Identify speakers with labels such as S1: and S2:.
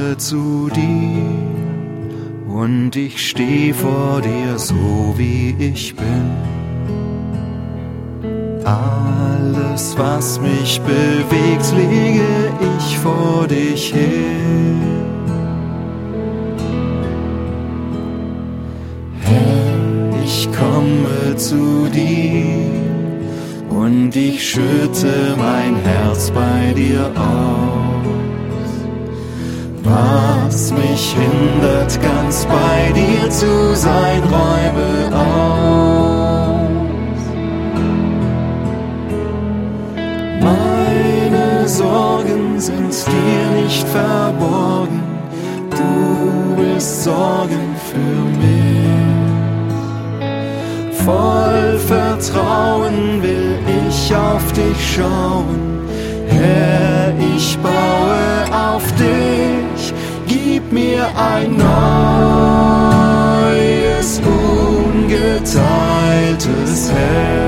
S1: komme zu dir und ich steh vor dir so wie ich bin. Alles, was mich bewegt, lege ich vor dich hin. Herr, ich komme zu dir und ich schütte mein Herz bei dir aus. Was mich hindert, ganz bei dir zu sein, räume aus. Meine Sorgen sind dir nicht verborgen, du bist Sorgen für mich. Voll Vertrauen will ich auf dich schauen, Herr, ich baue auf dich, gib mir ein neues, ungeteiltes Herz.